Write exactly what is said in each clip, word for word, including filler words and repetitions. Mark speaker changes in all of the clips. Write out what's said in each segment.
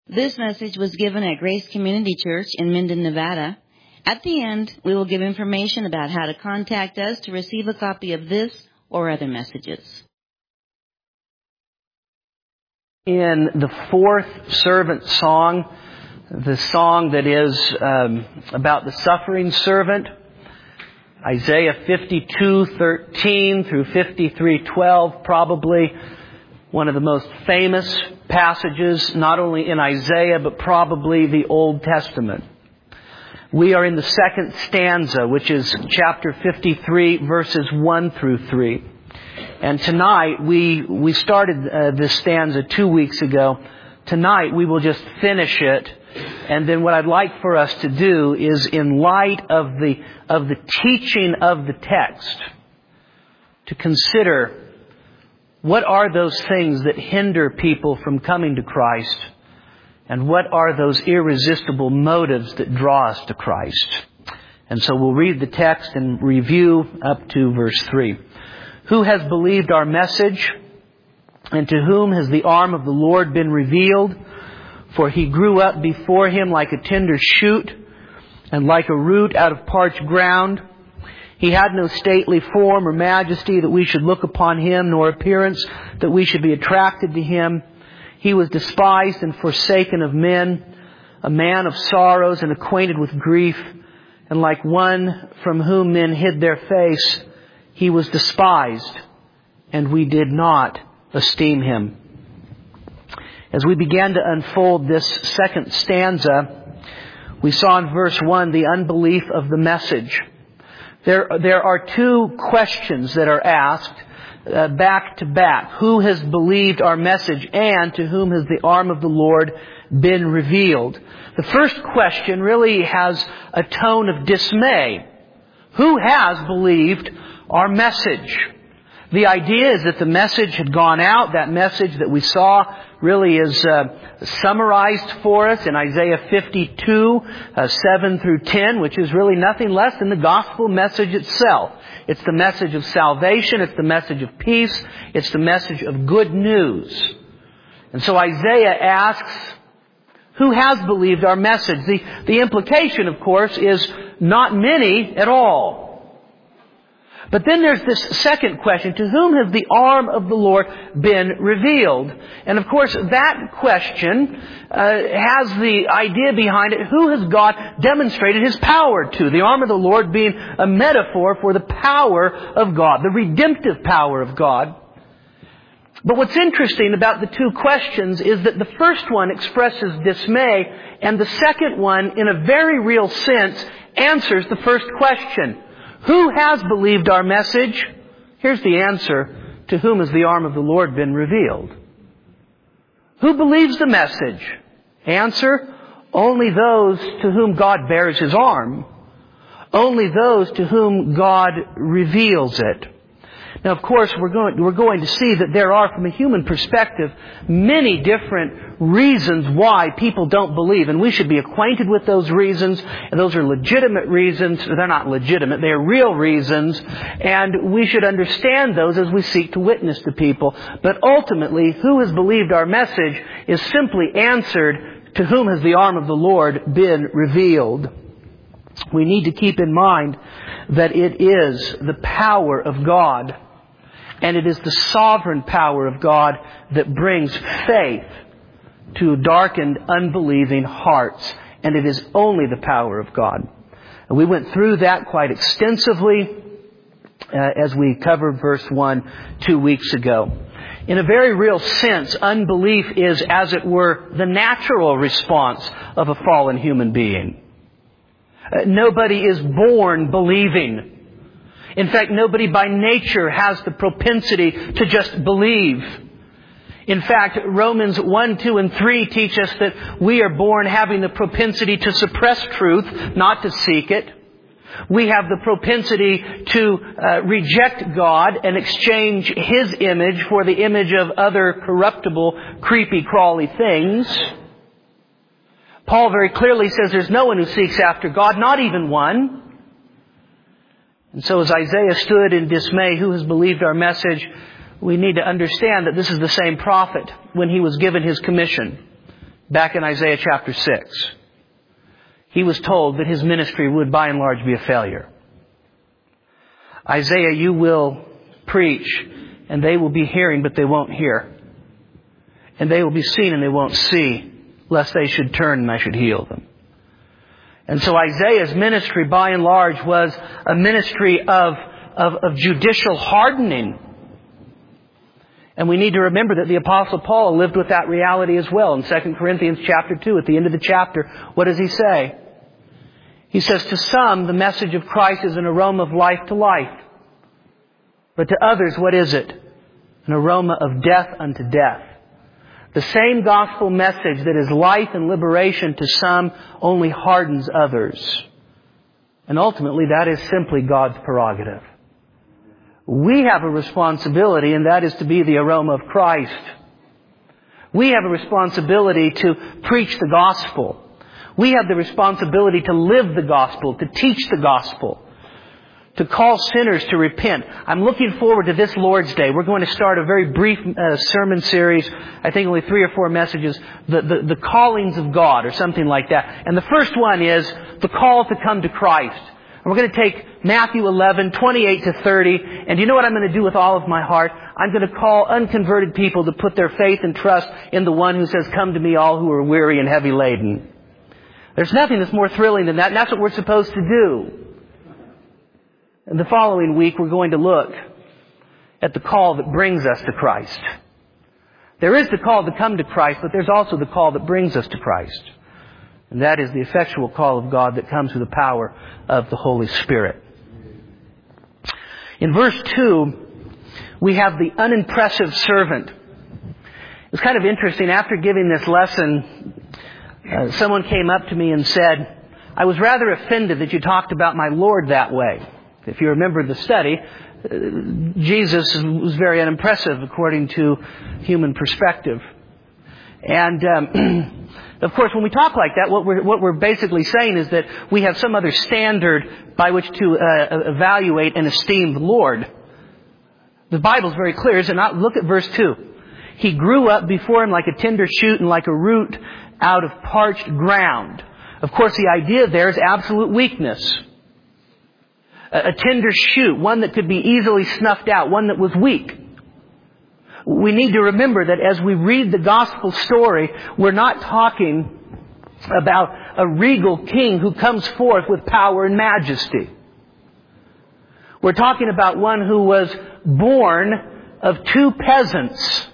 Speaker 1: This message was given at Grace Community Church in Minden, Nevada. At the end, we will give information about how to contact us to receive a copy of this or other messages.
Speaker 2: In the fourth servant song, the song that is um, about the suffering servant, Isaiah fifty-two thirteen through fifty-three twelve, probably one of the most famous passages, not only in Isaiah, but probably the Old Testament. We are in the second stanza, which is chapter fifty-three, verses one through three. And tonight, we we started uh, this stanza two weeks ago. Tonight, we will just finish it. And then what I'd like for us to do is, in light of the of the teaching of the text, to consider what are those things that hinder people from coming to Christ, and what are those irresistible motives that draw us to Christ. And so we'll read the text and review up to verse three. Who has believed our message, and to whom has the arm of the Lord been revealed? For he grew up before him like a tender shoot, and like a root out of parched ground. He had no stately form or majesty that we should look upon him, nor appearance that we should be attracted to him. He was despised and forsaken of men, a man of sorrows and acquainted with grief, and like one from whom men hid their face, he was despised, and we did not esteem him. As we began to unfold this second stanza, we saw in verse one the unbelief of the message. There, there are two questions that are asked uh, back to back. Who has believed our message, and to whom has the arm of the Lord been revealed? The first question really has a tone of dismay. Who has believed our message? The idea is that the message had gone out. That message that we saw really is uh, summarized for us in Isaiah fifty-two, uh, seven through ten, which is really nothing less than the gospel message itself. It's the message of salvation. It's the message of peace. It's the message of good news. And so Isaiah asks, who has believed our message? The, the implication, of course, is not many at all. But then there's this second question, to whom has the arm of the Lord been revealed? And of course, that question uh, has the idea behind it, who has God demonstrated His power to? The arm of the Lord being a metaphor for the power of God, the redemptive power of God. But what's interesting about the two questions is that the first one expresses dismay, and the second one, in a very real sense, answers the first question. Who has believed our message? Here's the answer. To whom has the arm of the Lord been revealed? Who believes the message? Answer. Only those to whom God bears His arm. Only those to whom God reveals it. Now, of course, we're going, we're going to see that there are, from a human perspective, many different reasons why people don't believe. And we should be acquainted with those reasons. And those are legitimate reasons. They're not legitimate. They are real reasons. And we should understand those as we seek to witness to people. But ultimately, who has believed our message is simply answered, to whom has the arm of the Lord been revealed? We need to keep in mind that it is the power of God, and it is the sovereign power of God that brings faith to darkened, unbelieving hearts. And it is only the power of God. And we went through that quite extensively uh, as we covered verse one two weeks ago. In a very real sense, unbelief is, as it were, the natural response of a fallen human being. Uh, nobody is born believing. In fact, nobody by nature has the propensity to just believe. In fact, Romans one, two, and three teach us that we are born having the propensity to suppress truth, not to seek it. We have the propensity to uh, reject God and exchange His image for the image of other corruptible, creepy, crawly things. Paul very clearly says there's no one who seeks after God, not even one. And so as Isaiah stood in dismay, who has believed our message? We need to understand that this is the same prophet when he was given his commission. back in Isaiah chapter six. He was told that his ministry would by and large be a failure. Isaiah, you will preach, and they will be hearing, but they won't hear. And they will be seen, and they won't see, lest they should turn and I should heal them. And so Isaiah's ministry, by and large, was a ministry of, of, of judicial hardening. And we need to remember that the Apostle Paul lived with that reality as well. In Second Corinthians chapter two, at the end of the chapter, what does he say? He says, to some, the message of Christ is an aroma of life to life. But to others, what is it? An aroma of death unto death. The same gospel message that is life and liberation to some only hardens others. And ultimately, that is simply God's prerogative. We have a responsibility, and that is to be the aroma of Christ. We have a responsibility to preach the gospel. We have the responsibility to live the gospel, to teach the gospel, to call sinners to repent. I'm looking forward to this Lord's Day. We're going to start a very brief uh, sermon series, I think only three or four messages, the, the, the callings of God or something like that. And the first one is the call to come to Christ. And we're going to take Matthew eleven, twenty-eight to thirty, and you know what I'm going to do with all of my heart? I'm going to call unconverted people to put their faith and trust in the one who says, come to me all who are weary and heavy laden. There's nothing that's more thrilling than that, and that's what we're supposed to do. And the following week, we're going to look at the call that brings us to Christ. There is the call to come to Christ, but there's also the call that brings us to Christ. And that is the effectual call of God that comes through the power of the Holy Spirit. In verse two, we have the unimpressive servant. It's kind of interesting. After giving this lesson, uh, someone came up to me and said, I was rather offended that you talked about my Lord that way. If you remember the study, uh, Jesus was very unimpressive according to human perspective. And um, of course, when we talk like that, what we're, what we're basically saying is that we have some other standard by which to uh, evaluate and esteem the Lord. The Bible's very clear, is it not? Look at verse two. He grew up before him like a tender shoot and like a root out of parched ground. Of course, the idea there is absolute weakness. A tender shoot, one that could be easily snuffed out, one that was weak. We need to remember that as we read the gospel story, we're not talking about a regal king who comes forth with power and majesty. We're talking about one who was born of two peasants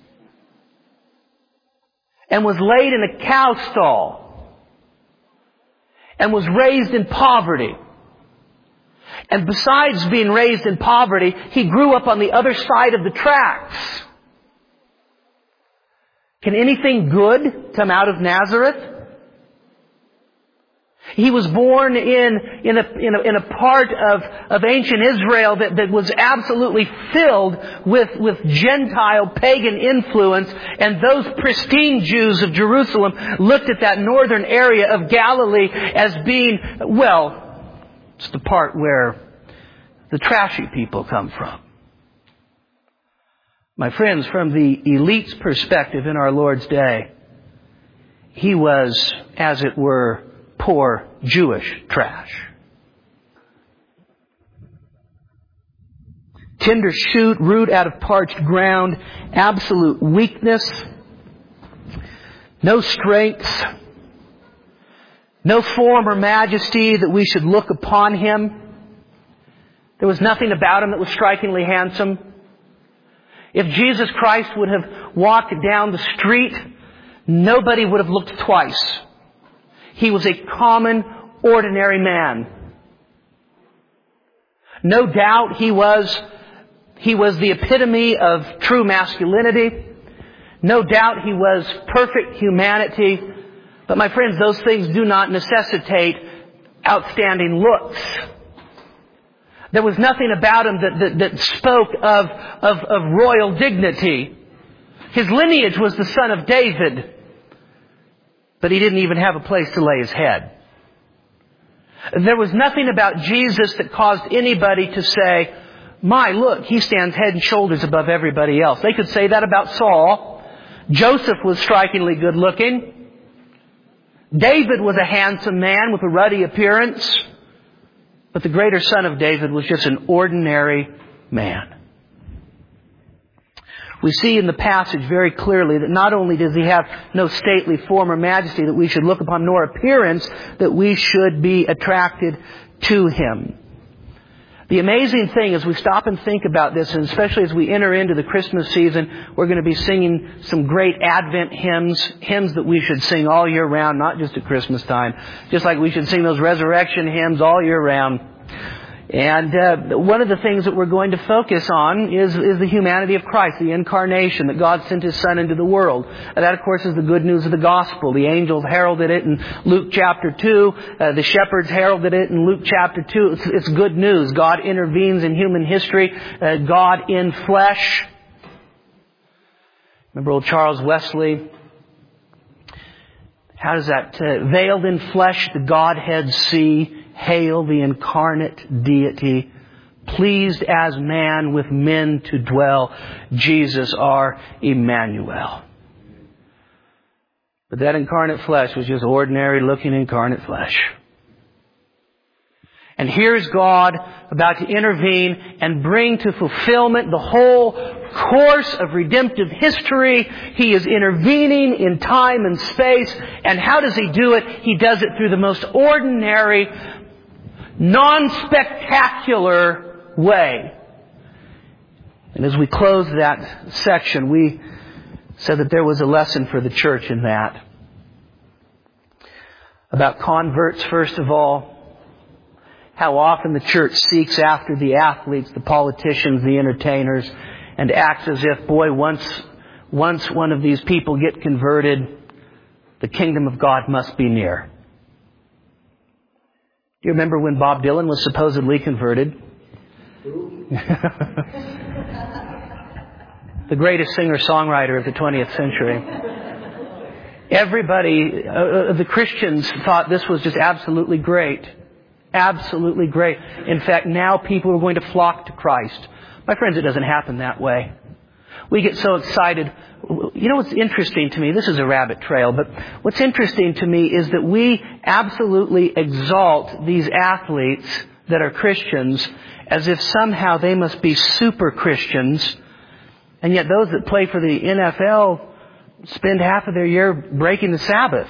Speaker 2: and was laid in a cow stall and was raised in poverty. And besides being raised in poverty, he grew up on the other side of the tracks. Can anything good come out of Nazareth? He was born in, in, a, in, a, in a part of, of ancient Israel that, that was absolutely filled with, with Gentile pagan influence. And those pristine Jews of Jerusalem looked at that northern area of Galilee as being, well, it's the part where the trashy people come from. My friends, from the elite's perspective in our Lord's day, He was, as it were, poor Jewish trash. Tender shoot, root out of parched ground, absolute weakness, no strength, no form or majesty that we should look upon Him. There was nothing about Him that was strikingly handsome. If Jesus Christ would have walked down the street, nobody would have looked twice. He was a common, ordinary man. No doubt he was, he was the epitome of true masculinity. No doubt he was perfect humanity. But my friends, those things do not necessitate outstanding looks. There was nothing about him that, that, that spoke of, of, of royal dignity. His lineage was the son of David. But he didn't even have a place to lay his head. There was nothing about Jesus that caused anybody to say, my, look, he stands head and shoulders above everybody else. They could say that about Saul. Joseph was strikingly good looking. David was a handsome man with a ruddy appearance, but the greater son of David was just an ordinary man. We see in the passage very clearly that not only does he have no stately form or majesty that we should look upon, nor appearance that we should be attracted to him. The amazing thing is we stop and think about this, and especially as we enter into the Christmas season, we're going to be singing some great Advent hymns, hymns that we should sing all year round, not just at Christmas time. Just like we should sing those resurrection hymns all year round. And uh, one of the things that we're going to focus on is, is the humanity of Christ, the incarnation, that God sent His Son into the world. And that, of course, is the good news of the gospel. The angels heralded it in Luke chapter two. Uh, the shepherds heralded it in Luke chapter two. It's, it's good news. God intervenes in human history. Uh, God in flesh. Remember old Charles Wesley? How does that, uh, veiled in flesh the Godhead see? Hail the incarnate deity, pleased as man with men to dwell, Jesus our Emmanuel. But that incarnate flesh was just ordinary looking incarnate flesh. And here's God about to intervene and bring to fulfillment the whole course of redemptive history. He is intervening in time and space. And how does He do it? He does it through the most ordinary, non-spectacular way. And as we close that section, we said that there was a lesson for the church in that. About converts, first of all. How often the church seeks after the athletes, the politicians, the entertainers, and acts as if, boy, once, once one of these people get converted, the kingdom of God must be near. Do you remember when Bob Dylan was supposedly converted? The greatest singer-songwriter of the twentieth century. Everybody, uh, the Christians thought this was just absolutely great. Absolutely great. In fact, now people are going to flock to Christ. My friends, it doesn't happen that way. We get so excited. You know what's interesting to me? This is a rabbit trail, but what's interesting to me is that we absolutely exalt these athletes that are Christians as if somehow they must be super Christians. And yet those that play for the N F L spend half of their year breaking the Sabbath.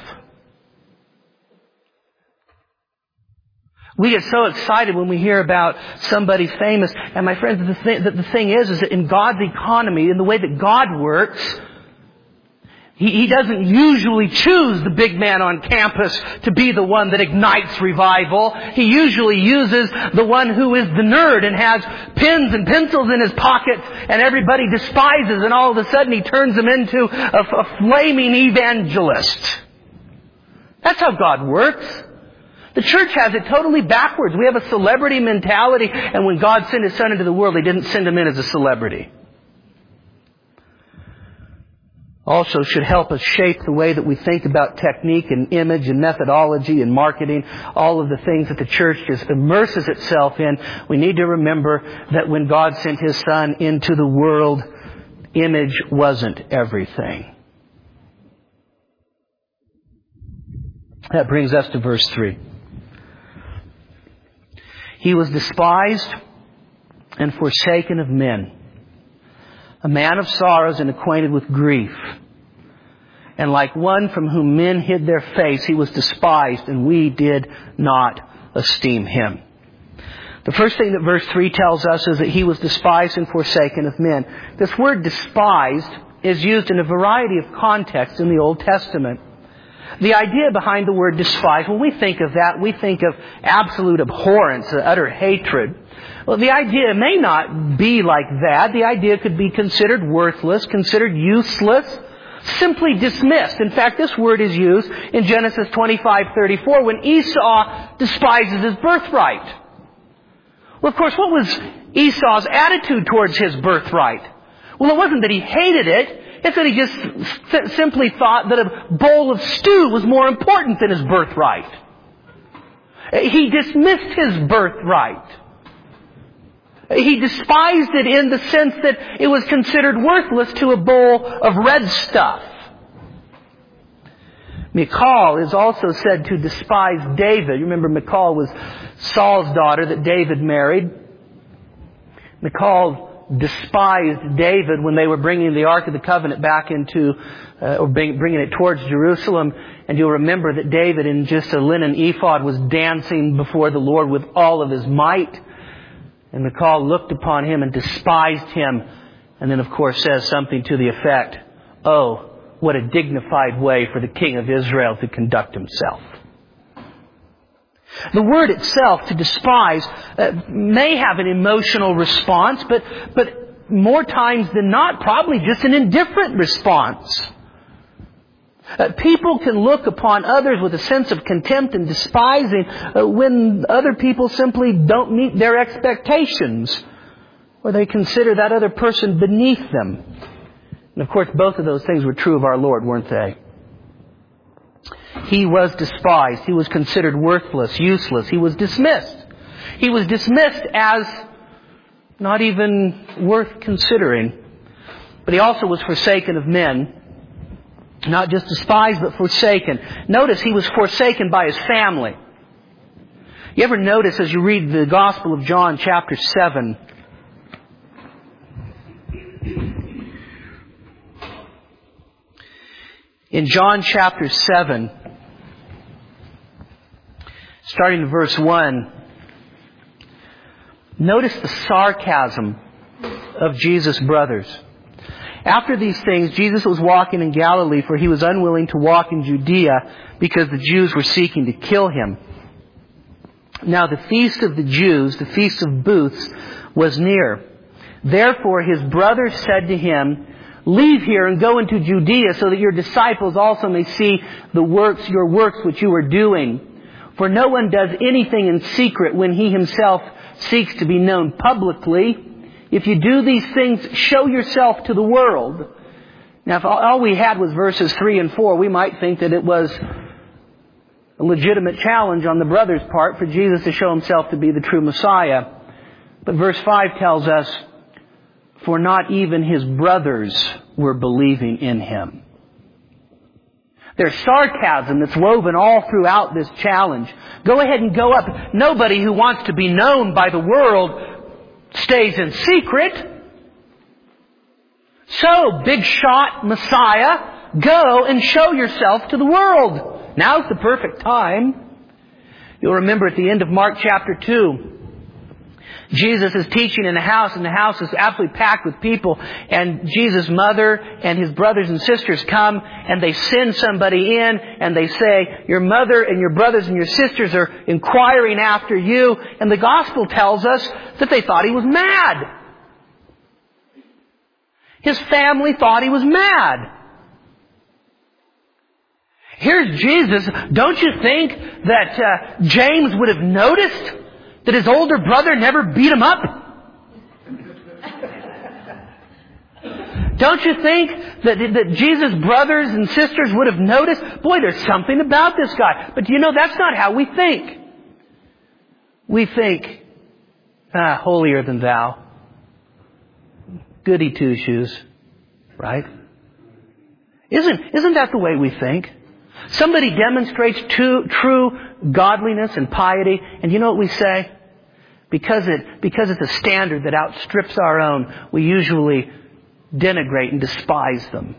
Speaker 2: We get so excited when we hear about somebody famous. And my friends, the thing, the thing is, is that in God's economy, in the way that God works, He, he doesn't usually choose the big man on campus to be the one that ignites revival. He usually uses the one who is the nerd and has pens and pencils in his pockets and everybody despises, and all of a sudden He turns them into a, a flaming evangelist. That's how God works. The church has it totally backwards. We have a celebrity mentality, and when God sent His Son into the world, He didn't send Him in as a celebrity. Also should help us shape the way that we think about technique and image and methodology and marketing, all of the things that the church just immerses itself in. We need to remember that when God sent His Son into the world, image wasn't everything. That brings us to verse three. He was despised and forsaken of men, a man of sorrows and acquainted with grief. And like one from whom men hid their face, He was despised, and we did not esteem Him. The first thing that verse three tells us is that He was despised and forsaken of men. This word despised is used in a variety of contexts in the Old Testament. The idea behind the word despise, when we think of that, we think of absolute abhorrence, utter hatred. Well, the idea may not be like that. The idea could be considered worthless, considered useless, simply dismissed. In fact, this word is used in Genesis twenty-five thirty-four when Esau despises his birthright. Well, of course, what was Esau's attitude towards his birthright? Well, it wasn't that he hated it. It's that he just s- simply thought that a bowl of stew was more important than his birthright. He dismissed his birthright. He despised it in the sense that it was considered worthless to a bowl of red stuff. Michal is also said to despise David. You remember Michal was Saul's daughter that David married. Michal despised David when they were bringing the Ark of the Covenant back into, uh, or bringing it towards Jerusalem. And you'll remember that David in just a linen ephod was dancing before the Lord with all of his might. And Michal looked upon him and despised him. And then of course says something to the effect, "Oh, what a dignified way for the king of Israel to conduct himself." The word itself, to despise, uh, may have an emotional response, but, but more times than not, probably just an indifferent response. Uh, people can look upon others with a sense of contempt and despising uh, when other people simply don't meet their expectations, or they consider that other person beneath them. And of course, both of those things were true of our Lord, weren't they? He was despised. He was considered worthless, useless. He was dismissed. He was dismissed as not even worth considering. But he also was forsaken of men. Not just despised, but forsaken. Notice he was forsaken by his family. You ever notice as you read the Gospel of John chapter seven, in John chapter seven, starting in verse one, notice the sarcasm of Jesus' brothers. After these things, Jesus was walking in Galilee, for he was unwilling to walk in Judea because the Jews were seeking to kill him. Now the feast of the Jews, the feast of booths, was near. Therefore his brothers said to him, "Leave here and go into Judea so that your disciples also may see the works, your works which you are doing. For no one does anything in secret when he himself seeks to be known publicly. If you do these things, show yourself to the world." Now, if all we had was verses three and four, we might think that it was a legitimate challenge on the brothers' part for Jesus to show himself to be the true Messiah. But verse five tells us, "For not even his brothers were believing in him." There's sarcasm that's woven all throughout this challenge. Go ahead and go up. Nobody who wants to be known by the world stays in secret. So, big shot Messiah, go and show yourself to the world. Now's the perfect time. You'll remember at the end of Mark chapter two, Jesus is teaching in a house, and the house is absolutely packed with people. And Jesus' mother and his brothers and sisters come, and they send somebody in, and they say, "Your mother and your brothers and your sisters are inquiring after you." And the gospel tells us that they thought he was mad. His family thought he was mad. Here's Jesus. Don't you think that uh, James would have noticed that his older brother never beat him up? Don't you think that, that Jesus' brothers and sisters would have noticed, boy, there's something about this guy. But you know, that's not how we think. We think, ah, holier than thou. Goody two-shoes. Right? Isn't, isn't that the way we think? Somebody demonstrates true, true godliness and piety, and you know what we say? Because it, because it's a standard that outstrips our own, we usually denigrate and despise them.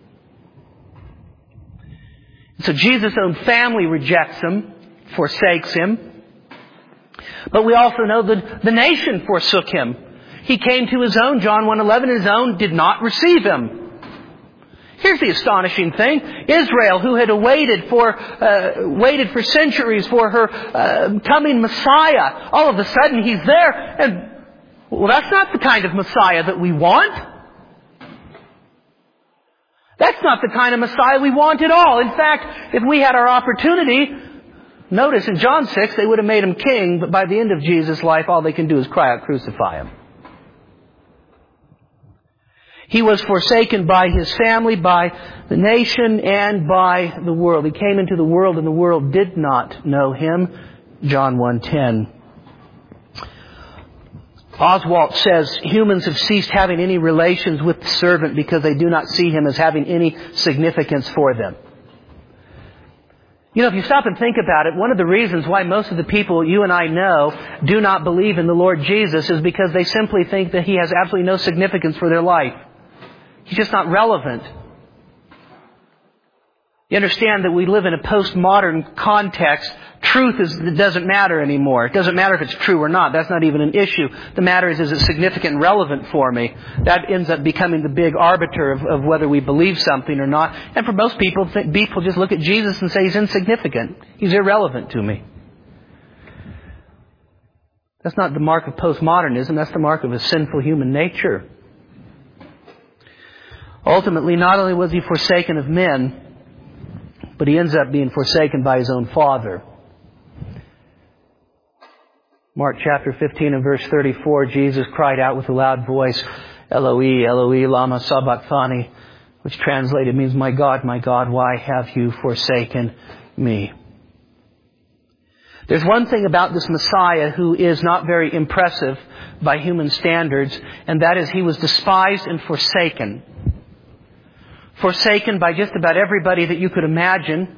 Speaker 2: So Jesus' own family rejects him, forsakes him. But we also know that the nation forsook him. He came to his own, John one eleven, his own did not receive him. Here's the astonishing thing. Israel, who had awaited for, uh, waited for centuries for her uh, coming Messiah, all of a sudden he's there, and well, that's not the kind of Messiah that we want. That's not the kind of Messiah we want at all. In fact, if we had our opportunity, notice in John six, they would have made him king, but by the end of Jesus' life, all they can do is cry out, "Crucify him." He was forsaken by his family, by the nation, and by the world. He came into the world, and the world did not know him. John one ten. Oswalt says, humans have ceased having any relations with the servant because they do not see him as having any significance for them. You know, if you stop and think about it, one of the reasons why most of the people you and I know do not believe in the Lord Jesus is because they simply think that He has absolutely no significance for their life. He's just not relevant. You understand that we live in a postmodern context. Truth is, it doesn't matter anymore. It doesn't matter if it's true or not. That's not even an issue. The matter is, is it significant and relevant for me? That ends up becoming the big arbiter of, of whether we believe something or not. And for most people, people just look at Jesus and say He's insignificant. He's irrelevant to me. That's not the mark of postmodernism. That's the mark of a sinful human nature. Ultimately, not only was He forsaken of men, but He ends up being forsaken by His own Father. Mark chapter fifteen and verse thirty-four, Jesus cried out with a loud voice, Eloi, Eloi, lama sabachthani, which translated means, My God, my God, why have you forsaken me? There's one thing about this Messiah who is not very impressive by human standards, and that is He was despised and forsaken. Forsaken by just about everybody that you could imagine.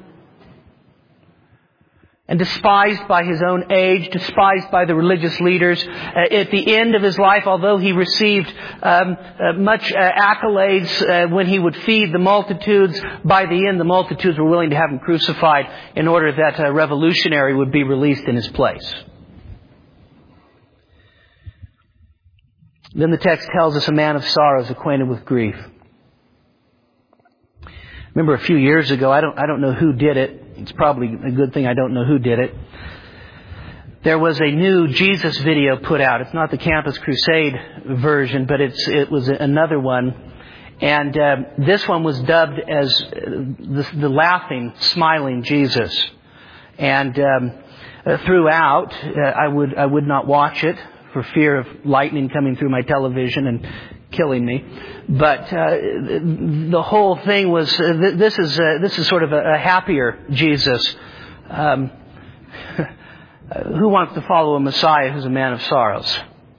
Speaker 2: And despised by His own age, despised by the religious leaders. Uh, at the end of His life, although He received um, uh, much uh, accolades uh, when He would feed the multitudes, by the end the multitudes were willing to have Him crucified in order that a revolutionary would be released in His place. Then the text tells us a man of sorrows, acquainted with grief. Remember a few years ago, I don't, I don't know who did it. It's probably a good thing I don't know who did it. There was a new Jesus video put out. It's not the Campus Crusade version, but it's, it was another one. And uh, this one was dubbed as the, the laughing, smiling Jesus. And um, uh, throughout, uh, I would, I would not watch it for fear of lightning coming through my television and killing me. But uh, the whole thing was, uh, th- this is uh, this is sort of a, a happier Jesus. Um, who wants to follow a Messiah who's a man of sorrows?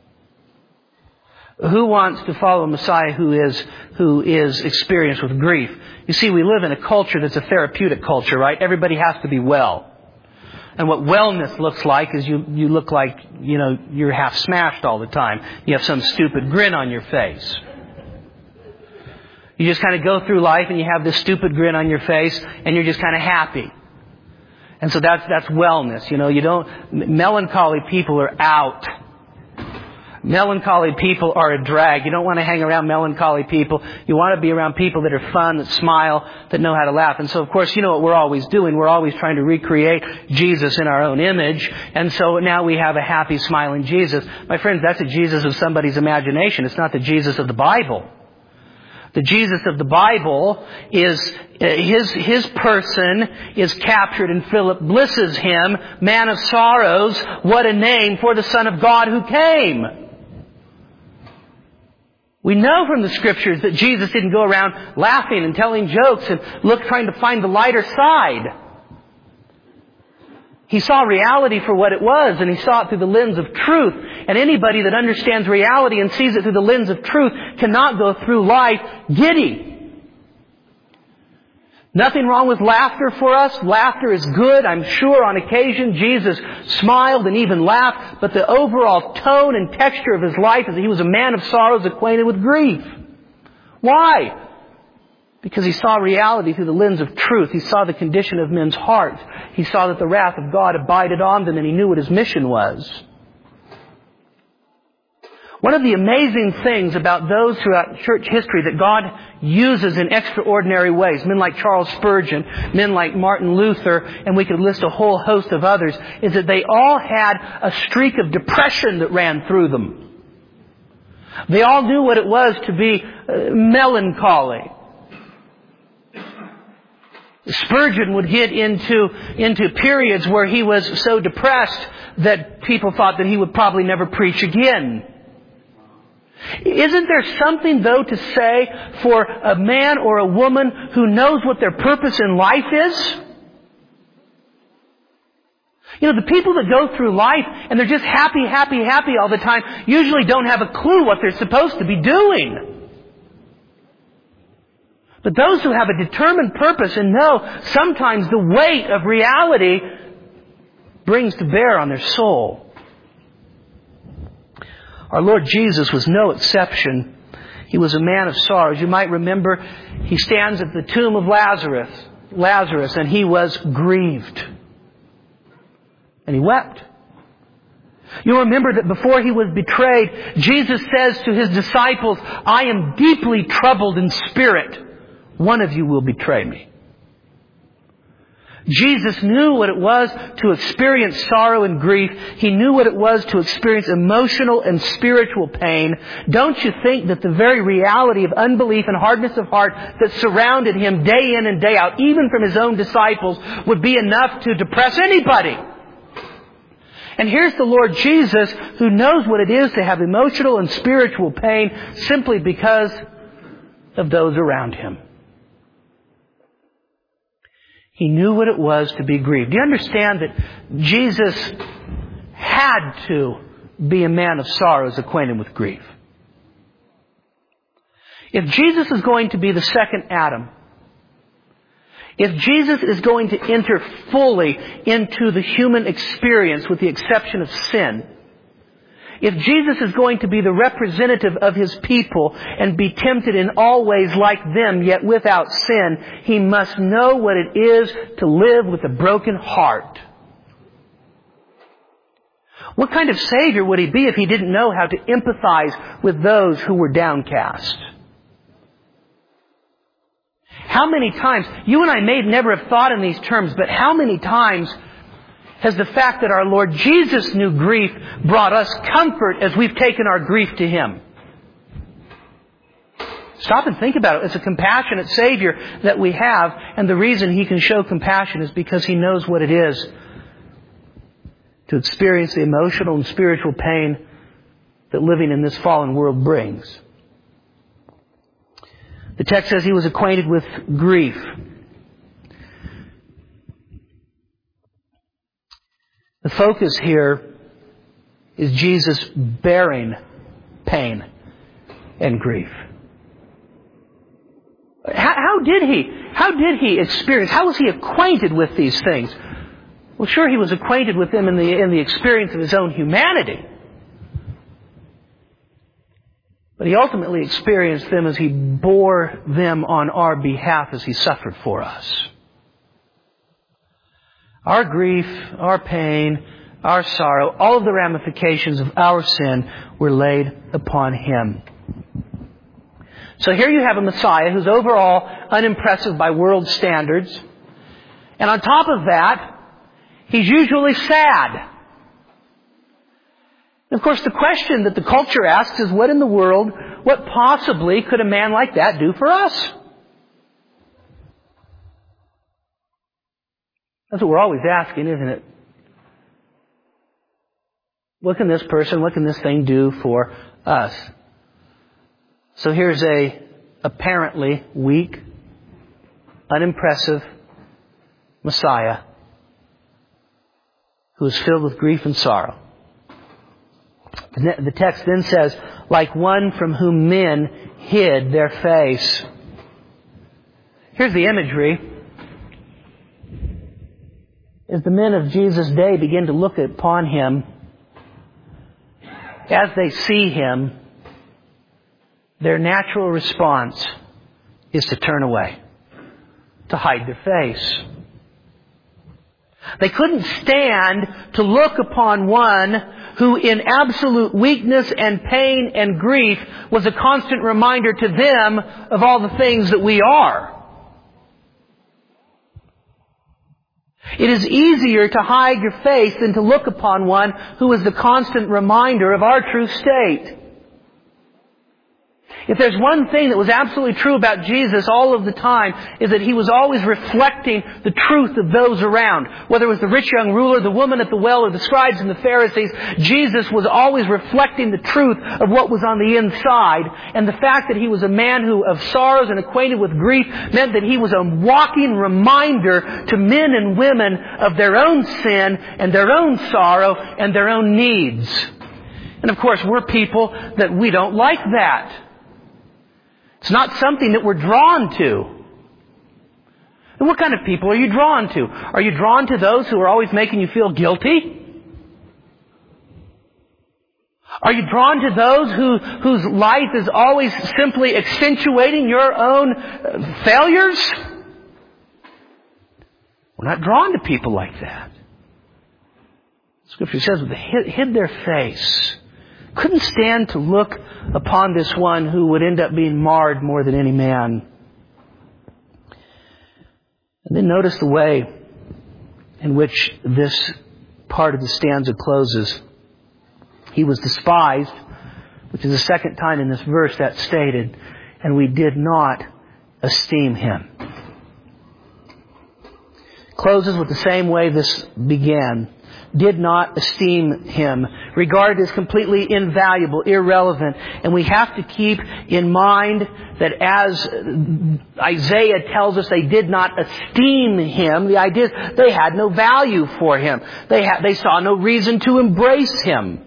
Speaker 2: Who wants to follow a Messiah who is who is experienced with grief? You see, we live in a culture that's a therapeutic culture, right? Everybody has to be well. And what wellness looks like is you, you look like, you know, you're half smashed all the time. You have some stupid grin on your face. You just kind of go through life and you have this stupid grin on your face and you're just kind of happy. And so that's, that's wellness. You know, you don't, melancholy people are out. Melancholy people are a drag. You don't want to hang around melancholy people. You want to be around people that are fun, that smile, that know how to laugh. And so, of course, you know what we're always doing. We're always trying to recreate Jesus in our own image. And so now we have a happy, smiling Jesus. My friends, that's a Jesus of somebody's imagination. It's not the Jesus of the Bible. The Jesus of the Bible is, his, his person is captured in Philip Bliss's hymn, Man of Sorrows, what a name for the Son of God who came. We know from the Scriptures that Jesus didn't go around laughing and telling jokes and look trying to find the lighter side. He saw reality for what it was, and He saw it through the lens of truth. And anybody that understands reality and sees it through the lens of truth cannot go through life giddy. Nothing wrong with laughter for us. Laughter is good. I'm sure on occasion Jesus smiled and even laughed. But the overall tone and texture of His life is that He was a man of sorrows, acquainted with grief. Why? Because He saw reality through the lens of truth. He saw the condition of men's hearts. He saw that the wrath of God abided on them, and He knew what His mission was. One of the amazing things about those throughout church history that God uses in extraordinary ways, men like Charles Spurgeon, men like Martin Luther, and we could list a whole host of others, is that they all had a streak of depression that ran through them. They all knew what it was to be uh, melancholy. Spurgeon would get into, into periods where he was so depressed that people thought that he would probably never preach again. Isn't there something, though, to say for a man or a woman who knows what their purpose in life is? You know, the people that go through life and they're just happy, happy, happy all the time usually don't have a clue what they're supposed to be doing. But those who have a determined purpose and know sometimes the weight of reality brings to bear on their soul. Our Lord Jesus was no exception. He was a man of sorrows. You might remember he stands at the tomb of Lazarus, Lazarus, and he was grieved. And he wept. You'll remember that before he was betrayed, Jesus says to his disciples, I am deeply troubled in spirit. One of you will betray me. Jesus knew what it was to experience sorrow and grief. He knew what it was to experience emotional and spiritual pain. Don't you think that the very reality of unbelief and hardness of heart that surrounded him day in and day out, even from his own disciples, would be enough to depress anybody? And here's the Lord Jesus, who knows what it is to have emotional and spiritual pain simply because of those around him. He knew what it was to be grieved. Do you understand that Jesus had to be a man of sorrows, acquainted with grief? If Jesus is going to be the second Adam, if Jesus is going to enter fully into the human experience with the exception of sin, if Jesus is going to be the representative of His people and be tempted in all ways like them, yet without sin, He must know what it is to live with a broken heart. What kind of Savior would He be if He didn't know how to empathize with those who were downcast? How many times, you and I may never have thought in these terms, but how many times has the fact that our Lord Jesus knew grief brought us comfort as we've taken our grief to Him? Stop and think about it. It's a compassionate Savior that we have, and the reason He can show compassion is because He knows what it is to experience the emotional and spiritual pain that living in this fallen world brings. The text says He was acquainted with grief. The focus here is Jesus bearing pain and grief. How, how did He? How did He experience? How was He acquainted with these things? Well, sure, He was acquainted with them in the in the experience of His own humanity. But He ultimately experienced them as He bore them on our behalf as He suffered for us. Our grief, our pain, our sorrow, all of the ramifications of our sin were laid upon Him. So here you have a Messiah who's overall unimpressive by world standards. And on top of that, He's usually sad. And of course, the question that the culture asks is, what in the world, what possibly could a man like that do for us? That's what we're always asking, isn't it? What can this person, what can this thing do for us? So here's a apparently weak, unimpressive Messiah who is filled with grief and sorrow. The text then says, like one from whom men hid their face. Here's the imagery. As the men of Jesus' day begin to look upon Him, as they see Him, their natural response is to turn away, to hide their face. They couldn't stand to look upon one who in absolute weakness and pain and grief was a constant reminder to them of all the things that we are. It is easier to hide your face than to look upon one who is the constant reminder of our true state. If there's one thing that was absolutely true about Jesus all of the time, is that He was always reflecting the truth of those around. Whether it was the rich young ruler, the woman at the well, or the scribes and the Pharisees, Jesus was always reflecting the truth of what was on the inside. And the fact that He was a man who of sorrows and acquainted with grief meant that He was a walking reminder to men and women of their own sin and their own sorrow and their own needs. And of course, we're people that we don't like that. It's not something that we're drawn to. And what kind of people are you drawn to? Are you drawn to those who are always making you feel guilty? Are you drawn to those who, whose life is always simply accentuating your own failures? We're not drawn to people like that. Scripture says they hid, hid their face. Couldn't stand to look upon this one who would end up being marred more than any man. And then notice the way in which this part of the stanza closes. He was despised, which is the second time in this verse that's stated, and we did not esteem him. Closes with the same way this began. Did not esteem him. Regarded as completely invaluable, irrelevant. And we have to keep in mind that as Isaiah tells us they did not esteem him, the idea is they had no value for him. They had, they saw no reason to embrace him.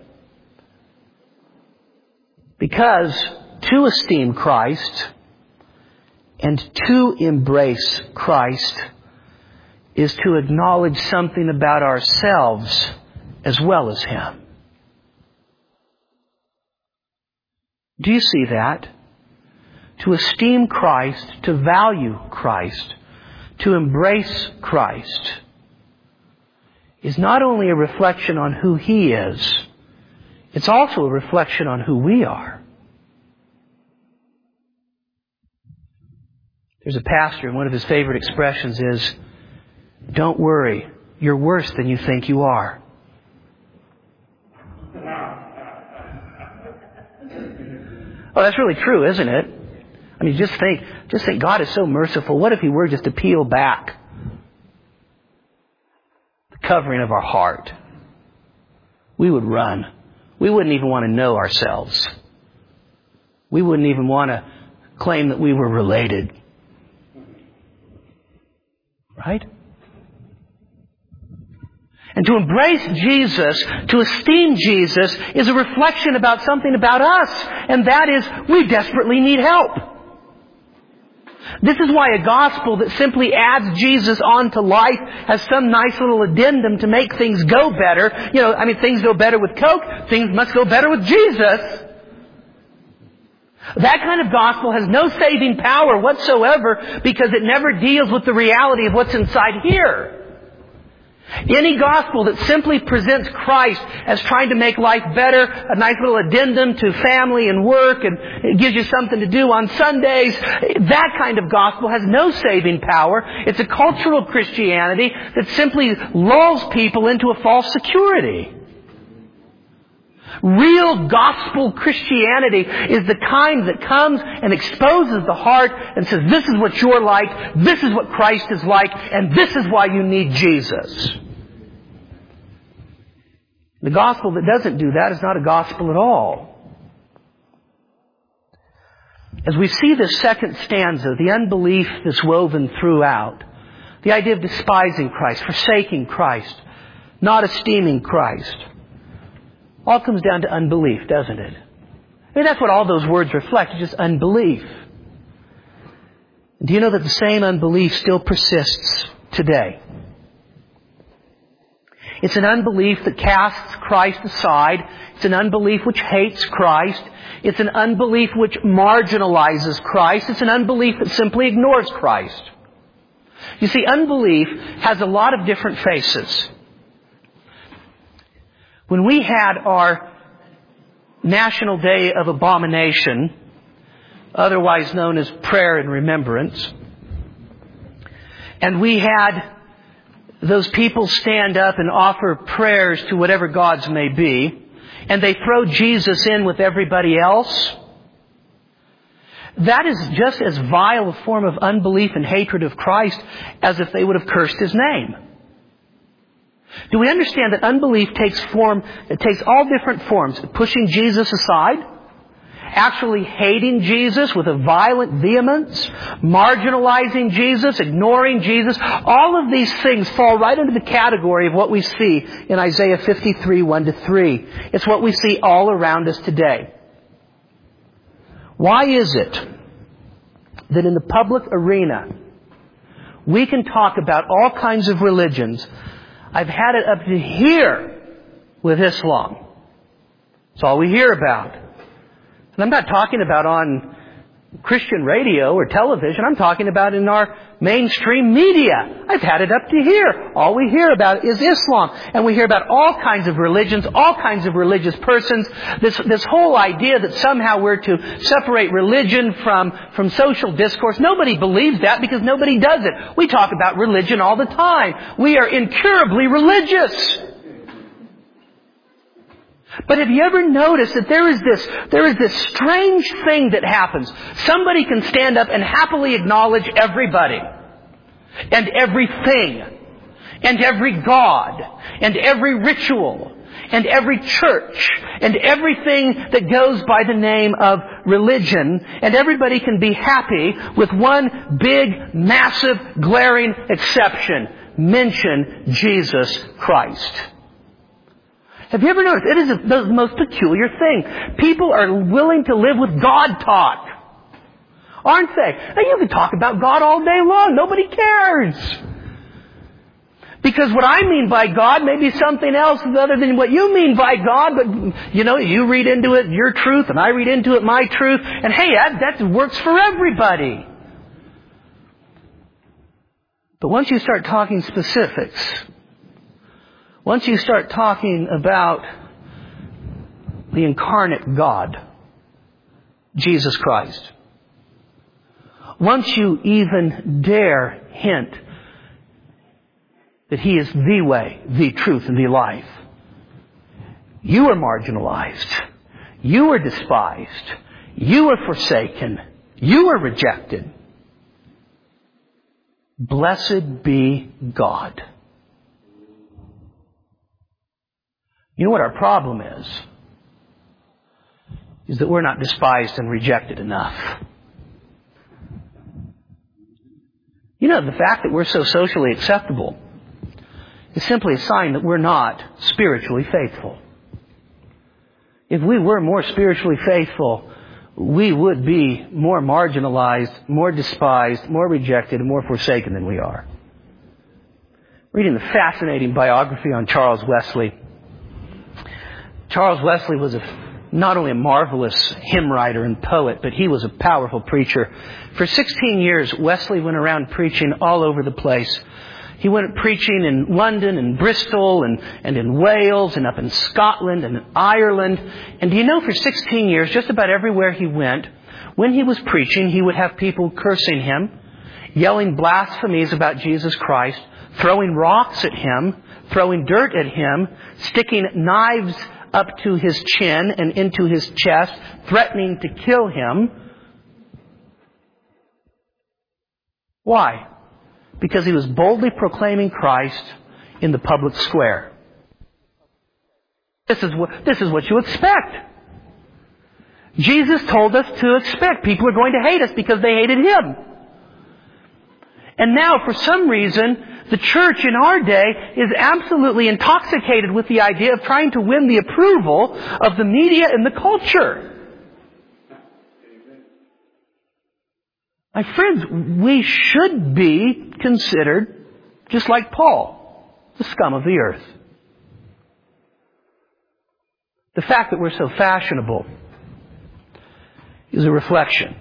Speaker 2: Because to esteem Christ and to embrace Christ is to acknowledge something about ourselves as well as him. Do you see that? To esteem Christ, to value Christ, to embrace Christ is not only a reflection on who he is, it's also a reflection on who we are. There's a pastor, and one of his favorite expressions is, "Don't worry, you're worse than you think you are." Oh, that's really true, isn't it? I mean, just think, just think God is so merciful. What if he were just to peel back the covering of our heart? We would run. We wouldn't even want to know ourselves. We wouldn't even want to claim that we were related. Right? And to embrace Jesus, to esteem Jesus, is a reflection about something about us. And that is, we desperately need help. This is why a gospel that simply adds Jesus onto life has some nice little addendum to make things go better. You know, I mean, things go better with Coke. Things must go better with Jesus. That kind of gospel has no saving power whatsoever because it never deals with the reality of what's inside here. Any gospel that simply presents Christ as trying to make life better, a nice little addendum to family and work, and it gives you something to do on Sundays, that kind of gospel has no saving power. It's a cultural Christianity that simply lulls people into a false security. Real gospel Christianity is the kind that comes and exposes the heart and says, this is what you're like, this is what Christ is like, and this is why you need Jesus. The gospel that doesn't do that is not a gospel at all. As we see this second stanza, the unbelief that's woven throughout, the idea of despising Christ, forsaking Christ, not esteeming Christ, all comes down to unbelief, doesn't it? I mean, that's what all those words reflect, just unbelief. Do you know that the same unbelief still persists today? It's an unbelief that casts Christ aside. It's an unbelief which hates Christ. It's an unbelief which marginalizes Christ. It's an unbelief that simply ignores Christ. You see, unbelief has a lot of different faces. When we had our National Day of Abomination, otherwise known as Prayer and Remembrance, and we had those people stand up and offer prayers to whatever gods may be, and they throw Jesus in with everybody else, that is just as vile a form of unbelief and hatred of Christ as if they would have cursed His name. Do we understand that unbelief takes form, it takes all different forms, pushing Jesus aside, actually hating Jesus with a violent vehemence, marginalizing Jesus, ignoring Jesus. All of these things fall right into the category of what we see in Isaiah fifty-three, one to three. It's what we see all around us today. Why is it that in the public arena, we can talk about all kinds of religions. I've had it up to here with Islam. It's all we hear about. And I'm not talking about on Christian radio or television. I'm talking about in our mainstream media. I've had it up to here. All we hear about is Islam. And we hear about all kinds of religions, all kinds of religious persons. This, this whole idea that somehow we're to separate religion from, from social discourse. Nobody believes that because nobody does it. We talk about religion all the time. We are incurably religious. But have you ever noticed that there is this, there is this strange thing that happens? Somebody can stand up and happily acknowledge everybody, and everything, and every God, and every ritual, and every church, and everything that goes by the name of religion, and everybody can be happy with one big, massive, glaring exception. Mention Jesus Christ. Have you ever noticed? It is the most peculiar thing. People are willing to live with God talk. Aren't they? Now you can talk about God all day long. Nobody cares. Because what I mean by God may be something else other than what you mean by God. But, you know, you read into it your truth and I read into it my truth. And hey, that, that works for everybody. But once you start talking specifics, once you start talking about the incarnate God, Jesus Christ, once you even dare hint that He is the way, the truth, and the life, you are marginalized. You are despised. You are forsaken. You are rejected. Blessed be God. You know what our problem is? Is that we're not despised and rejected enough. You know, the fact that we're so socially acceptable is simply a sign that we're not spiritually faithful. If we were more spiritually faithful, we would be more marginalized, more despised, more rejected, and more forsaken than we are. Reading the fascinating biography on Charles Wesley. Charles Wesley was a, not only a marvelous hymn writer and poet, but he was a powerful preacher. For sixteen years, Wesley went around preaching all over the place. He went preaching in London and Bristol and, and in Wales and up in Scotland and in Ireland. And do you know, for sixteen years, just about everywhere he went, when he was preaching, he would have people cursing him, yelling blasphemies about Jesus Christ, throwing rocks at him, throwing dirt at him, sticking knives up to his chin and into his chest, threatening to kill him. Why? Because he was boldly proclaiming Christ in the public square. This is what, this is what you expect. Jesus told us to expect. People are going to hate us because they hated Him. And now, for some reason, the church in our day is absolutely intoxicated with the idea of trying to win the approval of the media and the culture. My friends, we should be considered, just like Paul, the scum of the earth. The fact that we're so fashionable is a reflection.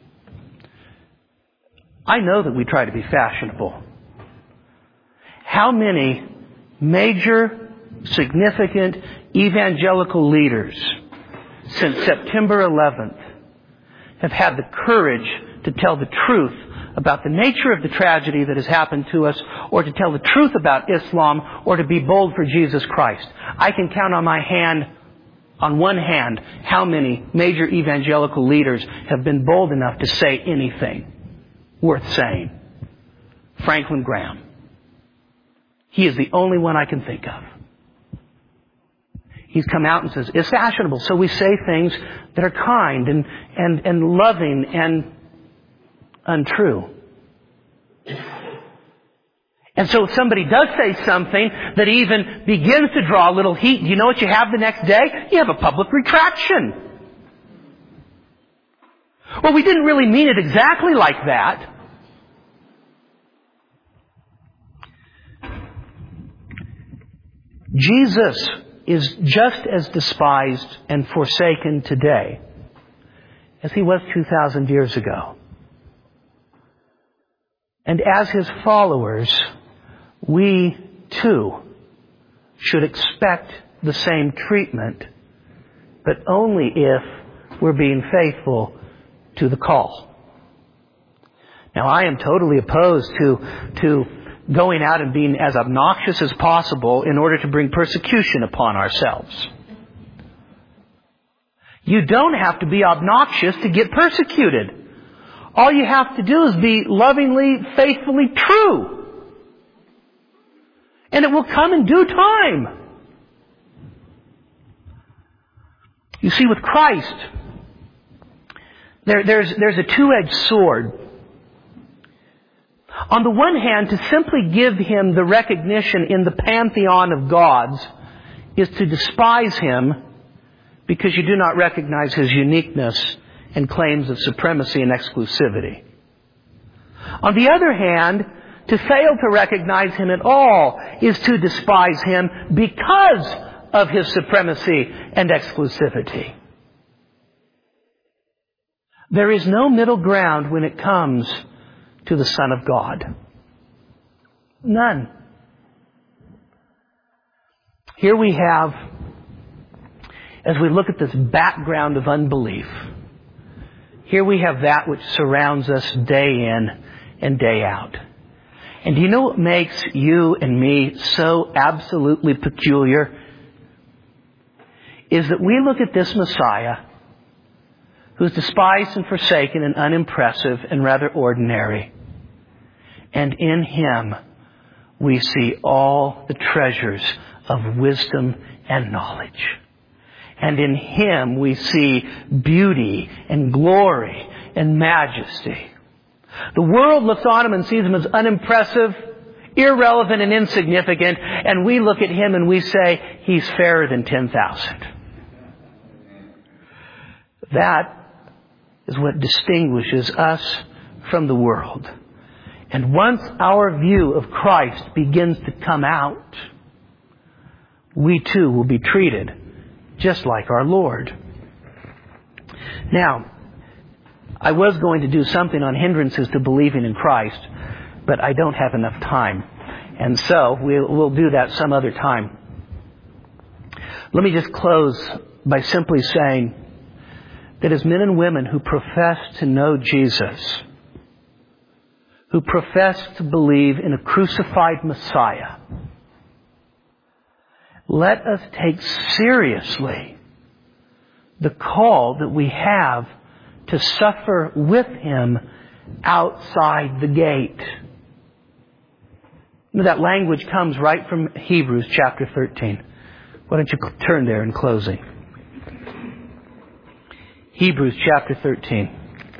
Speaker 2: I know that we try to be fashionable. How many major, significant evangelical leaders since September eleventh have had the courage to tell the truth about the nature of the tragedy that has happened to us, or to tell the truth about Islam, or to be bold for Jesus Christ? I can count on my hand, on one hand, how many major evangelical leaders have been bold enough to say anything worth saying. Franklin Graham. He is the only one I can think of. He's come out and says, it's fashionable, so we say things that are kind and, and, and loving and untrue. And so if somebody does say something that even begins to draw a little heat, do you know what you have the next day? You have a public retraction. Well, we didn't really mean it exactly like that. Jesus is just as despised and forsaken today as he was two thousand years ago. And as his followers, we too should expect the same treatment, but only if we're being faithful to the call. Now, I am totally opposed to, to going out and being as obnoxious as possible in order to bring persecution upon ourselves. You don't have to be obnoxious to get persecuted. All you have to do is be lovingly, faithfully true. And it will come in due time. You see, with Christ, there, there's, there's a two-edged sword. On the one hand, to simply give Him the recognition in the pantheon of gods is to despise Him because you do not recognize His uniqueness and claims of supremacy and exclusivity. On the other hand, to fail to recognize Him at all is to despise Him because of His supremacy and exclusivity. There is no middle ground when it comes to the Son of God. None. Here we have, as we look at this background of unbelief, here we have that which surrounds us day in and day out. And do you know what makes you and me so absolutely peculiar? Is that we look at this Messiah, who is despised and forsaken and unimpressive and rather ordinary, and in Him we see all the treasures of wisdom and knowledge. And in Him we see beauty and glory and majesty. The world looks on Him and sees Him as unimpressive, irrelevant and insignificant, and we look at Him and we say, He's fairer than ten thousand. That is what distinguishes us from the world. And once our view of Christ begins to come out, we too will be treated just like our Lord. Now, I was going to do something on hindrances to believing in Christ, but I don't have enough time. And so we'll, we'll do that some other time. Let me just close by simply saying that as men and women who profess to know Jesus, who profess to believe in a crucified Messiah, let us take seriously the call that we have to suffer with Him outside the gate. You know, that language comes right from Hebrews chapter thirteen. Why don't you turn there in closing? Hebrews chapter thirteen.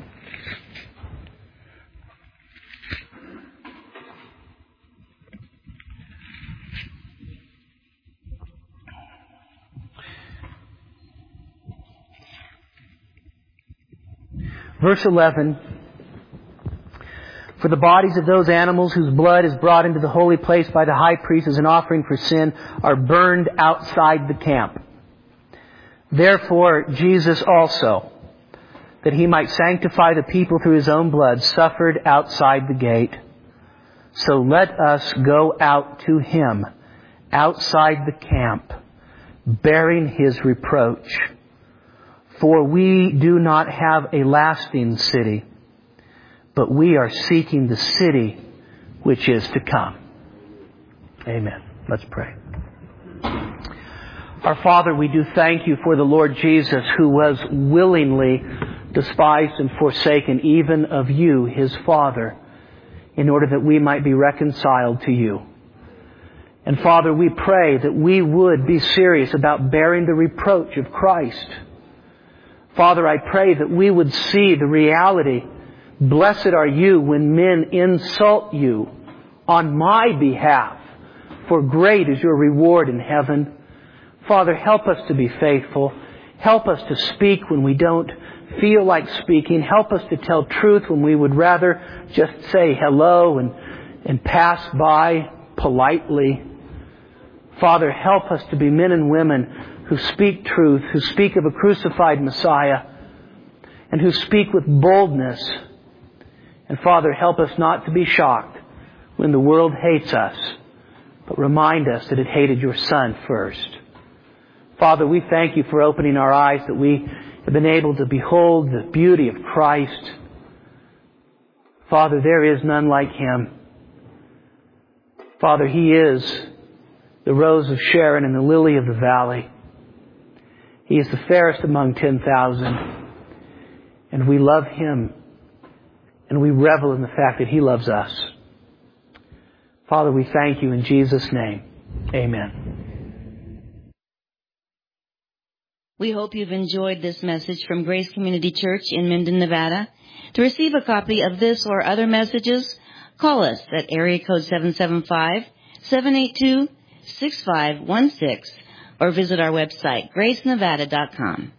Speaker 2: Verse eleven, for the bodies of those animals whose blood is brought into the holy place by the high priest as an offering for sin are burned outside the camp. Therefore, Jesus also, that He might sanctify the people through His own blood, suffered outside the gate. So let us go out to Him outside the camp, bearing His reproach. For we do not have a lasting city, but we are seeking the city which is to come. Amen. Let's pray. Our Father, we do thank You for the Lord Jesus, who was willingly despised and forsaken even of You, His Father, in order that we might be reconciled to You. And Father, we pray that we would be serious about bearing the reproach of Christ. Father, I pray that we would see the reality. Blessed are you when men insult you on my behalf, for great is your reward in heaven. Father, help us to be faithful. Help us to speak when we don't feel like speaking. Help us to tell truth when we would rather just say hello and, and pass by politely. Father, help us to be men and women who speak truth, who speak of a crucified Messiah, and who speak with boldness. And Father, help us not to be shocked when the world hates us, but remind us that it hated your Son first. Father, we thank you for opening our eyes that we have been able to behold the beauty of Christ. Father, there is none like Him. Father, He is the rose of Sharon and the lily of the valley. He is the fairest among ten thousand. And we love Him. And we revel in the fact that He loves us. Father, we thank you in Jesus' name. Amen.
Speaker 1: We hope you've enjoyed this message from Grace Community Church in Minden, Nevada. To receive a copy of this or other messages, call us at area code seven seven five, seven eight two, six five one six or visit our website, grace nevada dot com.